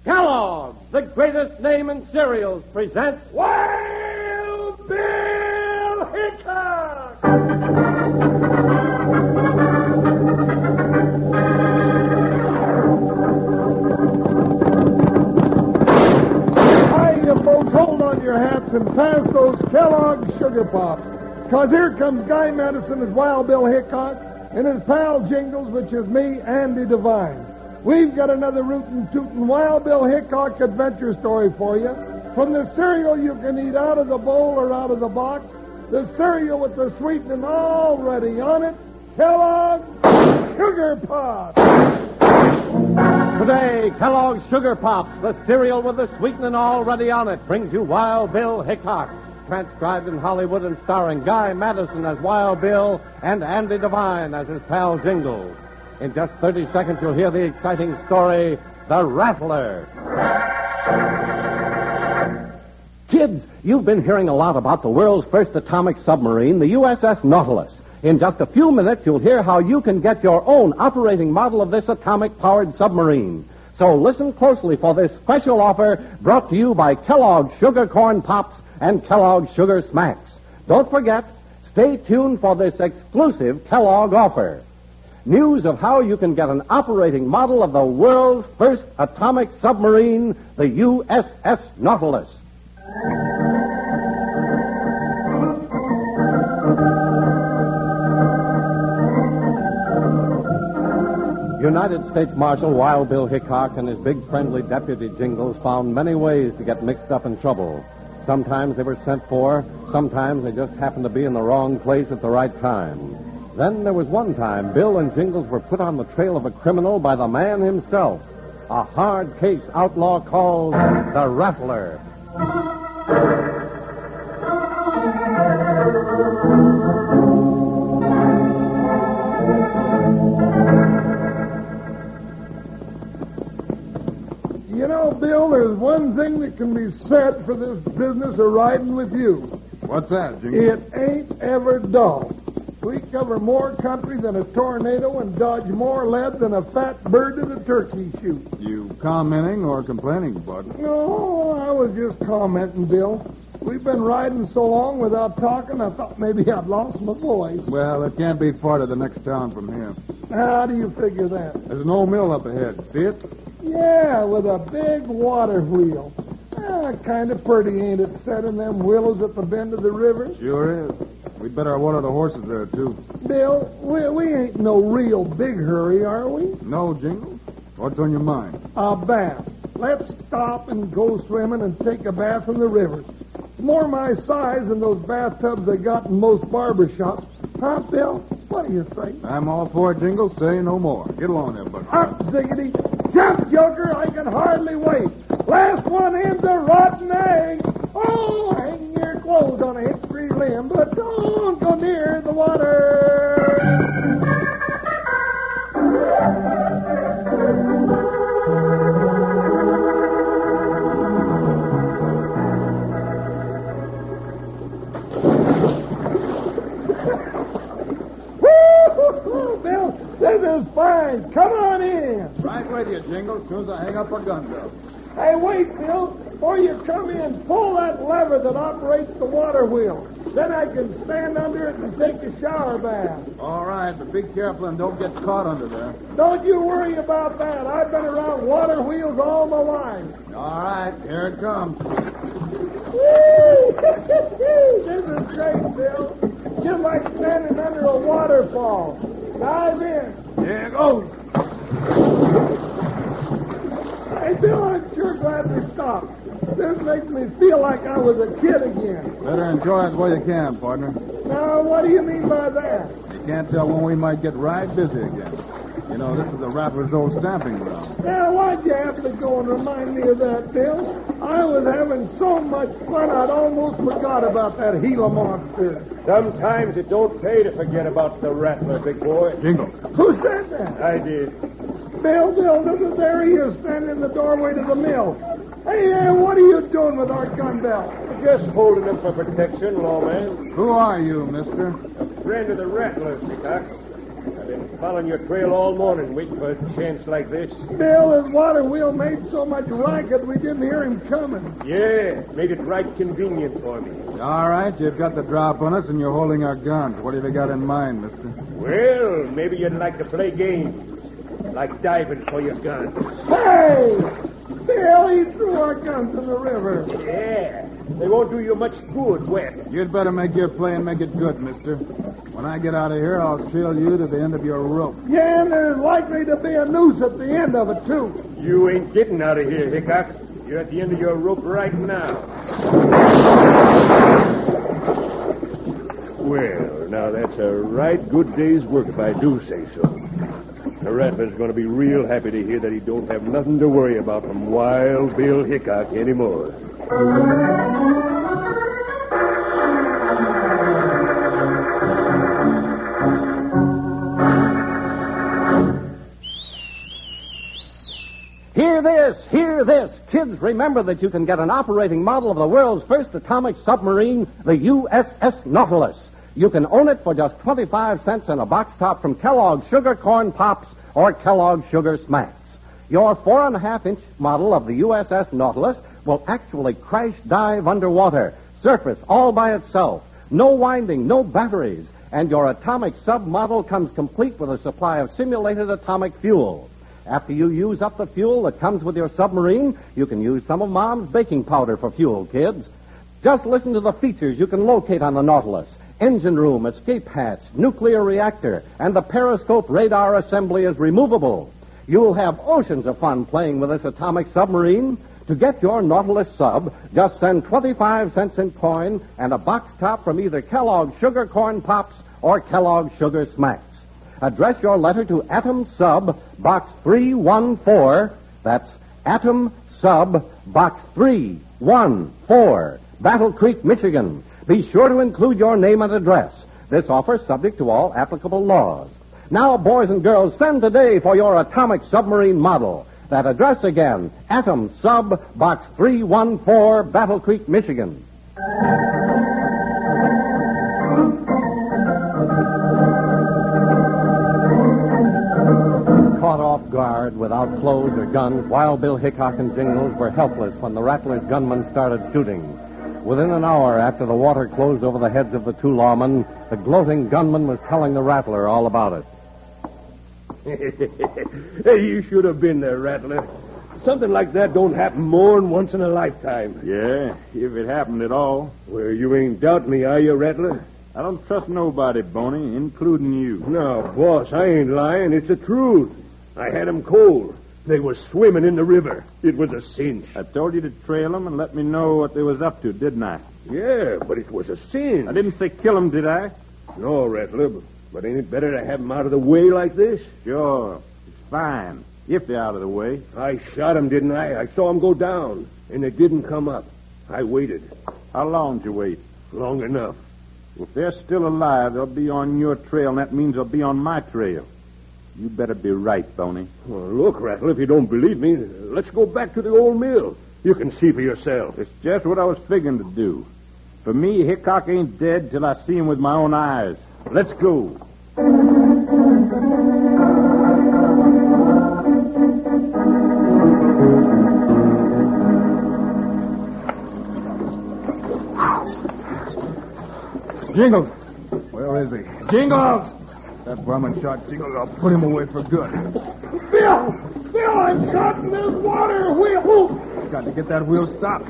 Kellogg, the greatest name in cereals, presents Wild Bill Hickok! Hi, you folks, hold on your hats and pass those Kellogg Sugar Pops. Because here comes Guy Madison as Wild Bill Hickok and his pal Jingles, which is me, Andy Devine. We've got another rootin' tootin' Wild Bill Hickok adventure story for you. From the cereal you can eat out of the bowl or out of the box, the cereal with the sweetening already on it, Kellogg Sugar Pops. Today, Kellogg's Sugar Pops, the cereal with the sweetening already on it, brings you Wild Bill Hickok, transcribed in Hollywood and starring Guy Madison as Wild Bill and Andy Devine as his pal Jingles. In just 30 seconds, you'll hear the exciting story, The Rattler. Kids, you've been hearing a lot about the world's first atomic submarine, the USS Nautilus. In just a few minutes, you'll hear how you can get your own operating model of this atomic-powered submarine. So listen closely for this special offer brought to you by Kellogg's Sugar Corn Pops and Kellogg's Sugar Smacks. Don't forget, stay tuned for this exclusive Kellogg offer. News of how you can get an operating model of the world's first atomic submarine, the USS Nautilus. United States Marshal Wild Bill Hickok and his big friendly deputy Jingles found many ways to get mixed up in trouble. Sometimes they were sent for, sometimes they just happened to be in the wrong place at the right time. Then there was one time Bill and Jingles were put on the trail of a criminal by the man himself, a hard case outlaw called the Rattler. You know, Bill, there's one thing that can be said for this business of riding with you. What's that, Jingles? It ain't ever dull. We cover more country than a tornado and dodge more lead than a fat bird at a turkey shoot. You commenting or complaining, bud? No, I was just commenting, Bill. We've been riding so long without talking, I thought maybe I'd lost my voice. Well, it can't be far to the next town from here. How do you figure that? There's an old mill up ahead. See it? Yeah, with a big water wheel. Kind of pretty, ain't it, setting them willows at the bend of the river? Sure is. We'd better water the horses there, too. Bill, we ain't no real big hurry, are we? No, Jingles? What's on your mind? A bath. Let's stop and go swimming and take a bath in the river. It's more my size than those bathtubs they got in most barber shops. Huh, Bill? What do you think? I'm all for it, Jingles. Say no more. Get along there, bud. Up, ziggity. Jump, Joker. I can hardly wait. Last one in's a rotten egg. Oh, hang your clothes on a hickory limb, but don't go near the water. Woo-hoo-hoo, Bill, this is fine. Come on in. Right with you, Jingles, as soon as I hang up my gun belt. Hey, wait, Bill. Before you come in, pull that lever that operates the water wheel. Then I can stand under it and take a shower bath. All right, but be careful and don't get caught under there. Don't you worry about that. I've been around water wheels all my life. All right, here it comes. Woo! This is great, Bill. Just like standing under a waterfall. Dive in. Here it goes. Hey, Bill, I'm sure glad we stopped. This makes me feel like I was a kid again. Better enjoy it while you can, partner. Now, what do you mean by that? You can't tell when we might get right busy again. You know, this is the Rattler's old stamping ground. Now, why'd you have to go and remind me of that, Bill? I was having so much fun, I'd almost forgot about that Gila monster. Sometimes it don't pay to forget about the Rattler, big boy. Jingles. Who said that? I did. Bill, there he is standing in the doorway to the mill. Hey, what are you doing with our gun belt? Just holding them for protection, lawman. Who are you, mister? A friend of the Rattler, Hickok. I've been following your trail all morning, waiting for a chance like this. Bill, his water wheel made so much racket we didn't hear him coming. Yeah, made it right convenient for me. All right, you've got the drop on us, and you're holding our guns. What have you got in mind, mister? Well, maybe you'd like to play games, like diving for your guns. Hey! Bill, he threw our guns in the river. Yeah, they won't do you much good wet. You'd better make your play and make it good, mister. When I get out of here, I'll trail you to the end of your rope. Yeah, and there's likely to be a noose at the end of it, too. You ain't getting out of here, Hickok. You're at the end of your rope right now. Well, now that's a right good day's work if I do say so. The Rattler's going to be real happy to hear that he don't have nothing to worry about from Wild Bill Hickok anymore. Hear this. Kids, remember that you can get an operating model of the world's first atomic submarine, the USS Nautilus. You can own it for just 25 cents in a box top from Kellogg's Sugar Corn Pops or Kellogg's Sugar Smacks. Your 4.5-inch model of the USS Nautilus will actually crash dive underwater, surface all by itself. No winding, no batteries, and your atomic sub model comes complete with a supply of simulated atomic fuel. After you use up the fuel that comes with your submarine, you can use some of Mom's baking powder for fuel, kids. Just listen to the features you can locate on the Nautilus. Engine room, escape hatch, nuclear reactor, and the periscope radar assembly is removable. You'll have oceans of fun playing with this atomic submarine. To get your Nautilus sub, just send 25 cents in coin and a box top from either Kellogg's Sugar Corn Pops or Kellogg's Sugar Smacks. Address your letter to Atom Sub, Box 314. That's Atom Sub, Box 314, Battle Creek, Michigan. Be sure to include your name and address. This offer is subject to all applicable laws. Now, boys and girls, send today for your atomic submarine model. That address again, Atom Sub, Box 314, Battle Creek, Michigan. Caught off guard, without clothes or guns, Wild Bill Hickok and Jingles were helpless when the Rattler's gunmen started shooting. Within an hour after the water closed over the heads of the two lawmen, the gloating gunman was telling the Rattler all about it. Hey, you should have been there, Rattler. Something like that don't happen more than once in a lifetime. Yeah, if it happened at all. Well, you ain't doubting me, are you, Rattler? I don't trust nobody, Boney, including you. No, boss, I ain't lying. It's the truth. I had 'em cold. They was swimming in the river. It was a cinch. I told you to trail them and let me know what they was up to, didn't I? Yeah, but it was a cinch. I didn't say kill them, did I? No, Rattler, but ain't it better to have 'em out of the way like this? Sure. It's fine, if they're out of the way. I shot 'em, didn't I? I saw 'em go down, and they didn't come up. I waited. How long did you wait? Long enough. If they're still alive, they'll be on your trail, and that means they'll be on my trail. You better be right, Boney. Well, look, Rattler, if you don't believe me, let's go back to the old mill. You can see for yourself. It's just what I was figuring to do. For me, Hickok ain't dead till I see him with my own eyes. Let's go. Jingles! Where is he? Jingles! That varmint shot Jingles. I'll put him away for good. Bill! Bill, I'm caught in this water wheel! Got to get that wheel stopped.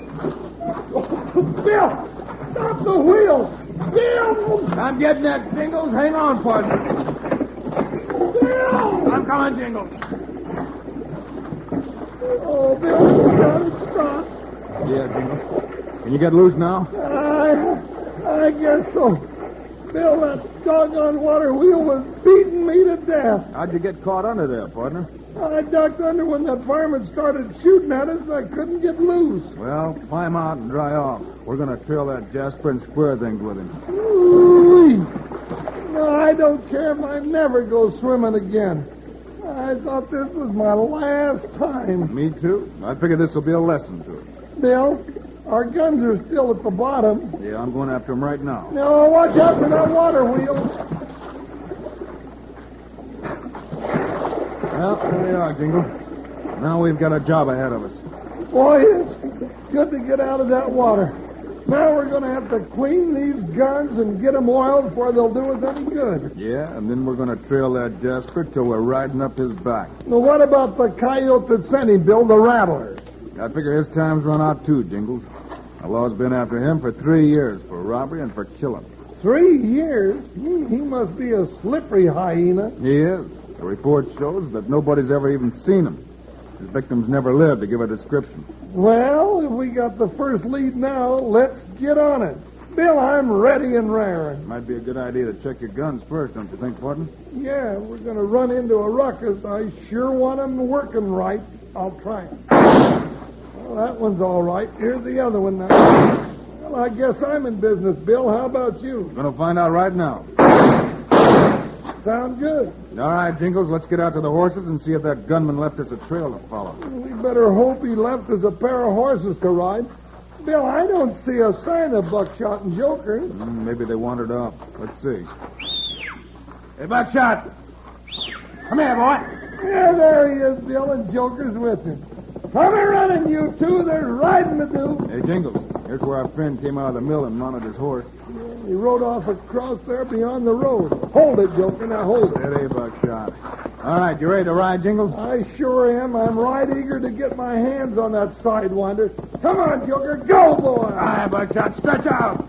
Bill! Stop the wheel! Bill! I'm getting that, Jingles. Hang on, partner. Bill! I'm coming, Jingles. Oh, Bill, you got it stopped. Yeah, Jingles. Can you get loose now? I guess so. Bill, that doggone water wheel was beating me to death. How'd you get caught under there, partner? I ducked under when that varmint started shooting at us, and I couldn't get loose. Well, climb out and dry off. We're going to trail that Jasper and square things with him. Ooh-wee. No, I don't care if I never go swimming again. I thought this was my last time. Me too. I figure this will be a lesson to him. Bill, our guns are still at the bottom. Yeah, I'm going after him right now. No, watch out for that water wheel. Well, there we are, Jingles. Now we've got a job ahead of us. Boy, it's good to get out of that water. Now we're going to have to clean these guns and get them oiled before they'll do us any good. Yeah, and then we're going to trail that Jasper till we're riding up his back. Now, what about the coyote that sent him, Bill, the Rattler? I figure his time's run out too, Jingles. The law's been after him for 3 years for robbery and for killing. 3 years? He must be a slippery hyena. He is. The report shows that nobody's ever even seen him. His victims never lived to give a description. Well, if we got the first lead now, let's get on it. Bill, I'm ready and raring. Might be a good idea to check your guns first, don't you think, Portman? Yeah, we're going to run into a ruckus. I sure want them working right. I'll try it. Well, that one's all right. Here's the other one now. Well, I guess I'm in business, Bill. How about you? Going to find out right now. Sound good. All right, Jingles, let's get out to the horses and see if that gunman left us a trail to follow. We better hope he left us a pair of horses to ride. Bill, I don't see a sign of Buckshot and Joker. Maybe they wandered off. Let's see. Hey, Buckshot. Come here, boy. Yeah, there he is, Bill, and Joker's with him. Come here running, you two. There's riding to do. Hey, Jingles, here's where our friend came out of the mill and mounted his horse. He rode off across there beyond the road. Hold it, Joker. Now hold it. Steady, Buckshot. All right, you ready to ride, Jingles? I sure am. I'm right eager to get my hands on that sidewinder. Come on, Joker. Go, boy. All right, Buckshot. Stretch out.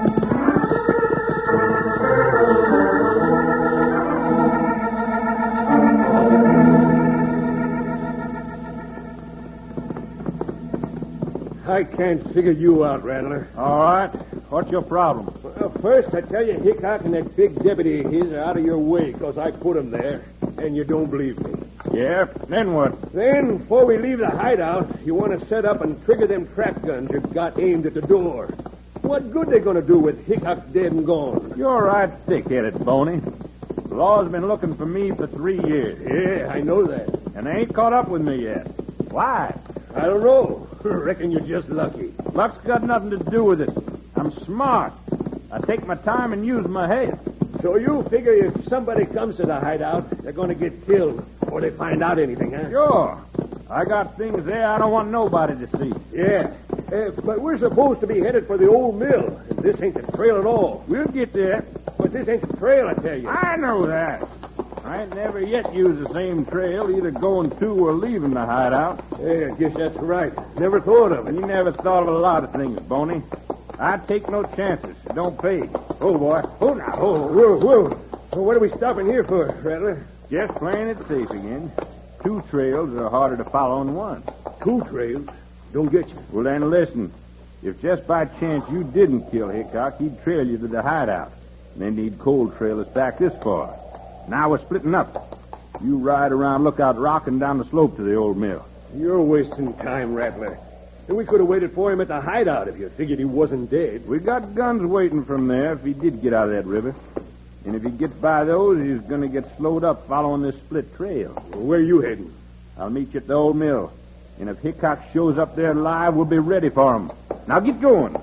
I can't figure you out, Rattler. All right. What's your problem? Well, first, I tell you, Hickok and that big deputy of his are out of your way because I put them there, and you don't believe me. Yeah, then what? Then, before we leave the hideout, you want to set up and trigger them trap guns you've got aimed at the door. What good they going to do with Hickok dead and gone? You're right thick-headed, Boney. The law's been looking for me for 3 years. Yeah, I know that. And they ain't caught up with me yet. Why? I don't know. Reckon you're just lucky. Luck's got nothing to do with it. I'm smart. I take my time and use my head. So you figure if somebody comes to the hideout, they're going to get killed before they find out anything, huh? Sure. I got things there I don't want nobody to see. Yeah. But we're supposed to be headed for the old mill, and this ain't the trail at all. We'll get there. But this ain't the trail, I tell you. I know that. I ain't never yet used the same trail, either going to or leaving the hideout. Yeah, I guess that's right. Never thought of it. You never thought of a lot of things, Boney. I take no chances. It don't pay. Oh, boy. Oh, now. Oh, whoa. So what are we stopping here for, Rattler? Just playing it safe again. 2 trails are harder to follow than one. 2 trails? Don't get you. Well, then listen. If just by chance you didn't kill Hickok, he'd trail you to the hideout. Then he'd cold trail us back this far. Now we're splitting up. You ride around Lookout Rock and down the slope to the old mill. You're wasting time, Rattler. And we could have waited for him at the hideout if you figured he wasn't dead. We got guns waiting from there if he did get out of that river. And if he gets by those, he's going to get slowed up following this split trail. Well, where are you heading? I'll meet you at the old mill. And if Hickok shows up there alive, we'll be ready for him. Now get going.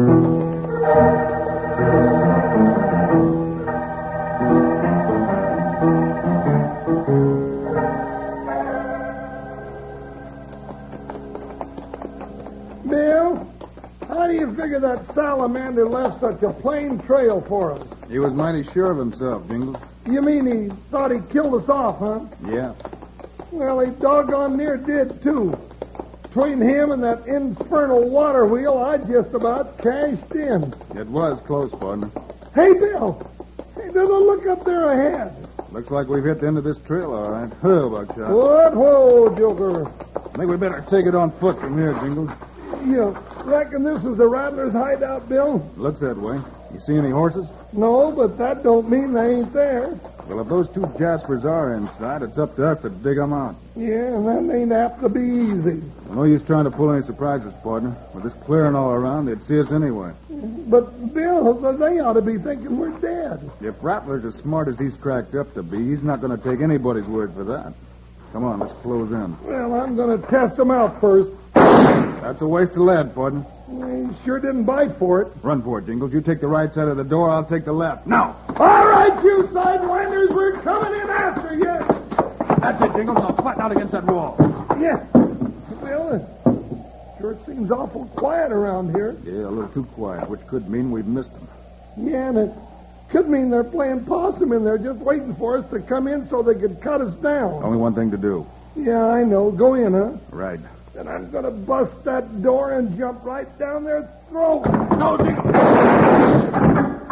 Bill, how do you figure that salamander left such a plain trail for us? He was mighty sure of himself, Jingles. You mean he thought he killed us off, huh? Yeah. Well, he doggone near did, too. Between him and that infernal water wheel, I just about cashed in. It was close, partner. Hey, Bill. Hey, there's a look up there ahead. Looks like we've hit the end of this trail, all right. Whoa, Buckshot. What? Whoa, Joker. I think we better take it on foot from here, Jingles. You reckon this is the Rattler's hideout, Bill? Looks that way. You see any horses? No, but that don't mean they ain't there. Well, if those 2 Jaspers are inside, it's up to us to dig them out. Yeah, and that ain't apt to be easy. Well, no use trying to pull any surprises, partner. With this clearing all around, they'd see us anyway. But, Bill, they ought to be thinking we're dead. If Rattler's as smart as he's cracked up to be, he's not going to take anybody's word for that. Come on, let's close in. Well, I'm going to test them out first. That's a waste of lead, partner. He sure didn't bite for it. Run for it, Jingles. You take the right side of the door, I'll take the left. Now! All right, you sidewinders, we're coming in after you. That's it, Jingles. Now flatten out against that wall. Yeah. Bill, sure it seems awful quiet around here. Yeah, a little too quiet, which could mean we've missed them. Yeah, and it could mean they're playing possum in there, just waiting for us to come in so they could cut us down. Only one thing to do. Yeah, I know. Go in, huh? Right. Then I'm going to bust that door and jump right down their throat. No, Jingles.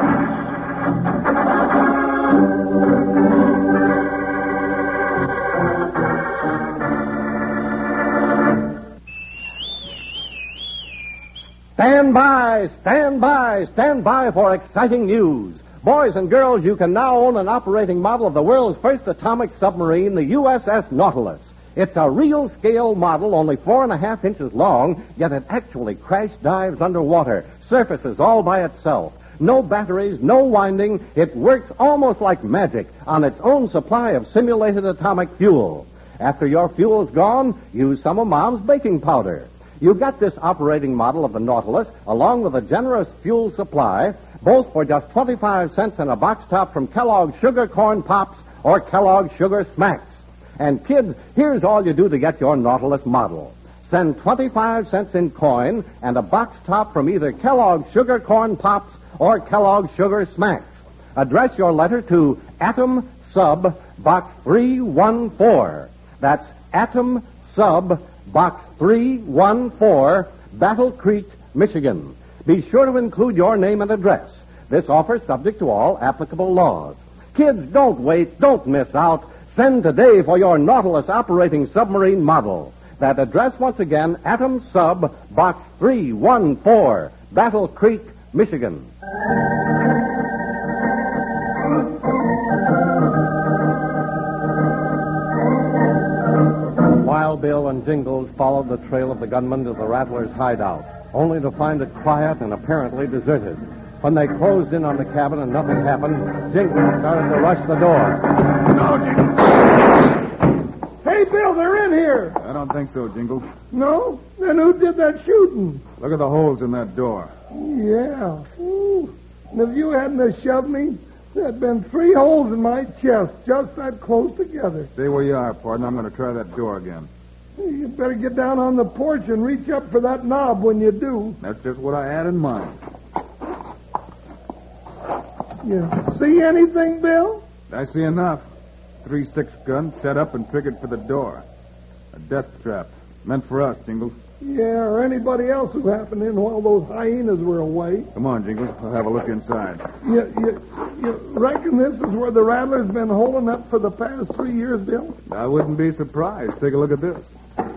Stand by for exciting news. Boys and girls, you can now own an operating model of the world's first atomic submarine, the USS Nautilus. It's a real-scale model, only 4.5 inches long, yet it actually crash dives underwater, surfaces all by itself. No batteries, no winding. It works almost like magic on its own supply of simulated atomic fuel. After your fuel's gone, use some of Mom's baking powder. You get this operating model of the Nautilus, along with a generous fuel supply, both for just 25 cents in a box top from Kellogg's Sugar Corn Pops or Kellogg's Sugar Smacks. And kids, here's all you do to get your Nautilus model. Send 25 cents in coin and a box top from either Kellogg's Sugar Corn Pops or Kellogg's Sugar Smacks. Address your letter to Atom Sub, Box 314. That's Atom Sub, Box 314, Battle Creek, Michigan. Be sure to include your name and address. This offer is subject to all applicable laws. Kids, don't wait. Don't miss out. Send today for your Nautilus operating submarine model. That address, once again, Atom Sub, Box 314, Battle Creek, Michigan. Wild Bill and Jingles followed the trail of the gunman to the Rattler's hideout, only to find it quiet and apparently deserted. When they closed in on the cabin and nothing happened, Jingles started to rush the door. No, Jingles. Hey, Bill, they're in here. I don't think so, Jingles. No? Then who did that shooting? Look at the holes in that door. Yeah. Ooh. And if you hadn't have shoved me, there'd been 3 holes in my chest, just that close together. Stay where you are, partner. I'm going to try that door again. You better get down on the porch and reach up for that knob when you do. That's just what I had in mind. You see anything, Bill? I see enough. 3-6 gun set up and triggered for the door. A death trap. Meant for us, Jingles. Yeah, or anybody else who happened in while those hyenas were away. Come on, Jingles. I'll have a look inside. You reckon this is where the Rattler's been holding up for the past 3 years, Bill? I wouldn't be surprised. Take a look at this.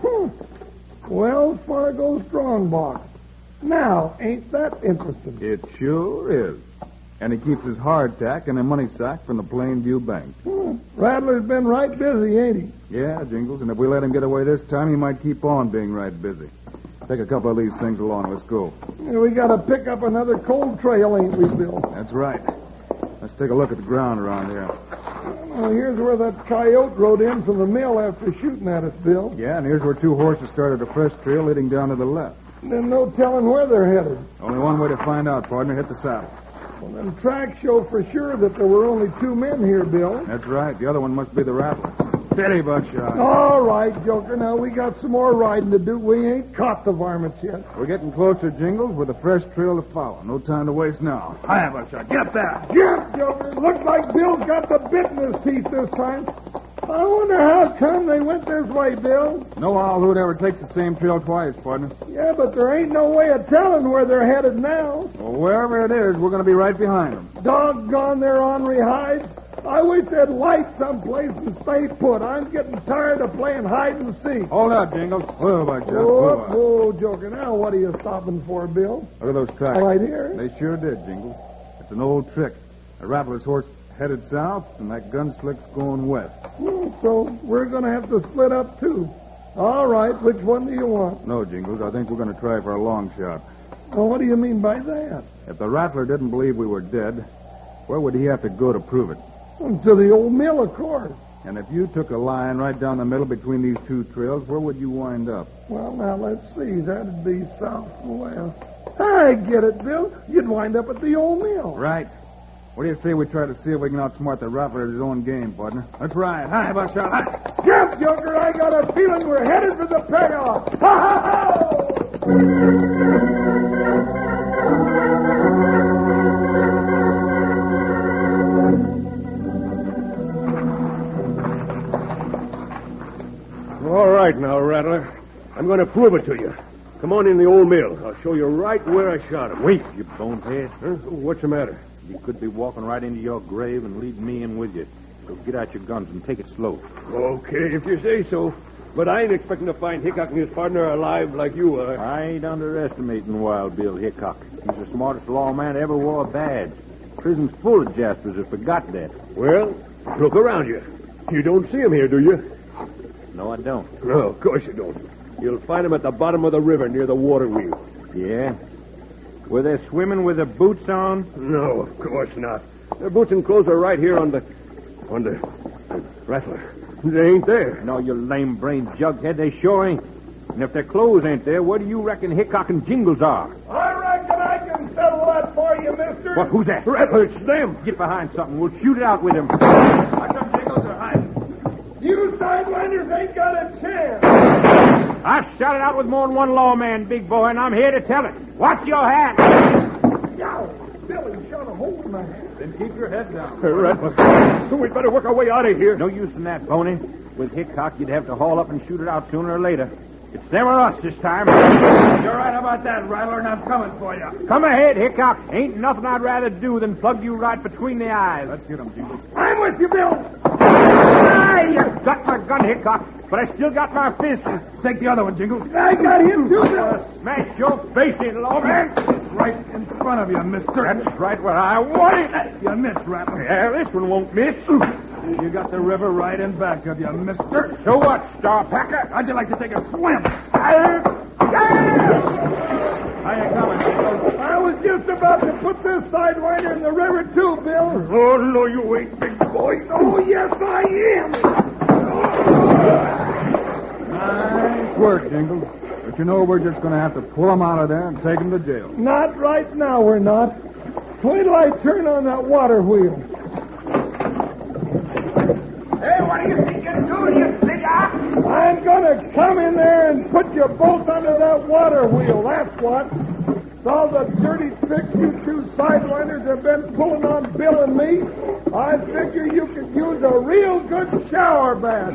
Wells Fargo Strongbox. Now, ain't that interesting? It sure is. And he keeps his hardtack in a money sack from the Plainview Bank. Rattler's been right busy, ain't he? Yeah, Jingles, and if we let him get away this time, he might keep on being right busy. Take a couple of these things along. Let's go. Yeah, we got to pick up another cold trail, ain't we, Bill? That's right. Let's take a look at the ground around here. Well, here's where that coyote rode in from the mill after shooting at us, Bill. Yeah, and here's where 2 horses started a fresh trail leading down to the left. Then no telling where they're headed. Only one way to find out, partner. Hit the saddle. Well, them tracks show for sure that there were only 2 men here, Bill. That's right. The other one must be the Rattler. Steady, Buckshot. All right, Joker. Now, we got some more riding to do. We ain't caught the varmints yet. We're getting closer, Jingles, with a fresh trail to follow. No time to waste now. Hi, Buckshot. Get that. Jump, Joker. Looks like Bill's got the bit in his teeth this time. I wonder how come they went this way, Bill. No owl hoot ever takes the same trail twice, partner. Yeah, but there ain't no way of telling where they're headed now. Well, wherever it is, we're going to be right behind them. Doggone their ornery hides. I wish they'd light someplace and stay put. I'm getting tired of playing hide and seek. Hold up, Jingles. Whoa, Buckshot. Whoa, Joker. Now, what are you stopping for, Bill? Look at those tracks. Right here. They sure did, Jingles. It's an old trick. The Rattler's horse headed south, and that gunslick's going west. So we're going to have to split up, too. All right, which one do you want? No, Jingles, I think we're going to try for a long shot. Well, what do you mean by that? If the Rattler didn't believe we were dead, where would he have to go to prove it? To the old mill, of course. And if you took a line right down the middle between these 2 trails, where would you wind up? Well, now, let's see. That'd be southwest. I get it, Bill. You'd wind up at the old mill. Right. What do you say we try to see if we can outsmart the rattler at his own game, partner? Let's ride. Hi, Buckshot. Hi. Jump, Joker! I got a feeling we're headed for the payoff. Ha ha ha! All right now, Rattler. I'm going to prove it to you. Come on in the old mill. I'll show you right where I shot him. Wait, you bonehead. Huh? What's the matter? You could be walking right into your grave and leading me in with you. So get out your guns and take it slow. Okay, if you say so. But I ain't expecting to find Hickok and his partner alive like you are. I ain't underestimating Wild Bill Hickok. He's the smartest lawman ever wore a badge. Prison's full of Jaspers who forgot that. Well, look around you. You don't see him here, do you? No, I don't. No, of course you don't. You'll find him at the bottom of the river near the water wheel. Yeah? Were they swimming with their boots on? No, of course not. Their boots and clothes are right here on the Rattler. They ain't there. No, you lame-brained jughead, they sure ain't. And if their clothes ain't there, where do you reckon Hickok and Jingles are? I reckon I can settle that for you, mister. What, who's that? Rattler, it's them. Get behind something. We'll shoot it out with him. Watch up, Jingles, or hide. You sidewinders ain't got a chance. I've shot it out with more than one lawman, big boy, and I'm here to tell it. Watch your hat. Yow! Billy shot a hole in my hand. Then keep your head down. Rattler, we'd better work our way out of here. No use in that, Boney. With Hickok, you'd have to haul up and shoot it out sooner or later. It's them or us this time. You're right about that, Rattler, and I'm coming for you. Come ahead, Hickok. Ain't nothing I'd rather do than plug you right between the eyes. Let's get him, Jingles. I'm with you, Bill. Ah, you got my gun, Hickok, but I still got my fist. Take the other one, Jingles. I got him, too, Bill. Smash your face in, lawman. It's right in front of you, mister. That's right where I want it. You missed, Rattler. Yeah, this one won't miss. You got the river right in back of you, mister. So what, Star Packer? How'd you like to take a swim? Ah! How you coming, Jingles? I was just about to put this sidewinder in the river, too, Bill. Oh, no, you ain't, big boy. Oh, yes, I am. Nice work, Jingles. But you know we're just going to have to pull him out of there and take him to jail. Not right now, we're not. Wait till I turn on that water wheel. Hey, what do you think you're doing, you big ass? I'm gonna come in there and put you both under that water wheel, that's what. With all the dirty tricks you two sidewinders have been pulling on Bill and me, I figure you could use a real good shower bath.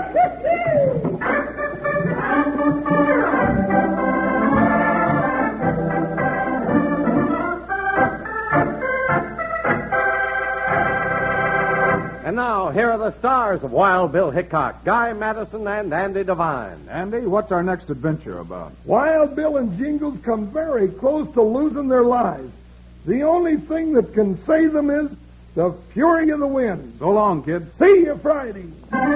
And now, here are the stars of Wild Bill Hickok, Guy Madison, and Andy Devine. Andy, what's our next adventure about? Wild Bill and Jingles come very close to losing their lives. The only thing that can save them is the fury of the wind. So long, kids. See you Friday.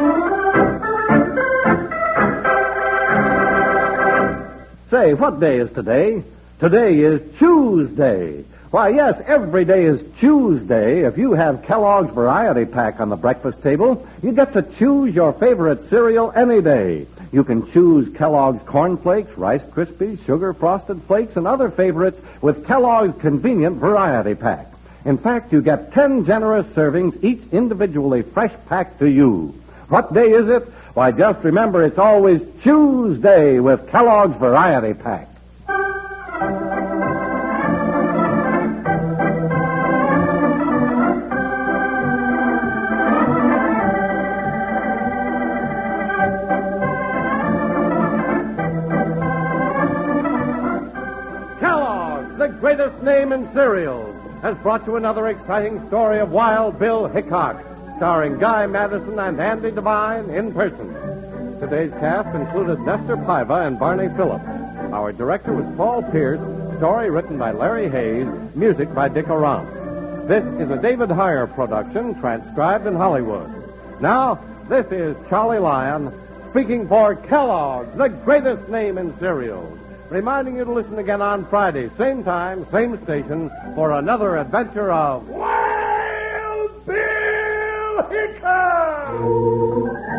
Say, what day is today? Today is Tuesday. Why, yes, every day is Tuesday. If you have Kellogg's Variety Pack on the breakfast table, you get to choose your favorite cereal any day. You can choose Kellogg's Corn Flakes, Rice Krispies, Sugar Frosted Flakes, and other favorites with Kellogg's convenient Variety Pack. In fact, you get 10 generous servings, each individually fresh packed to you. What day is it? Why, just remember it's always Tuesday with Kellogg's Variety Pack. The greatest name in cereals, has brought you another exciting story of Wild Bill Hickok, starring Guy Madison and Andy Devine in person. Today's cast included Nestor Paiva and Barney Phillips. Our director was Paul Pierce, story written by Larry Hayes, music by Dick Oram. This is a David Heyer production, transcribed in Hollywood. Now, this is Charlie Lyon, speaking for Kellogg's, the greatest name in cereals, reminding you to listen again on Friday, same time, same station, for another adventure of Wild Bill Hickok!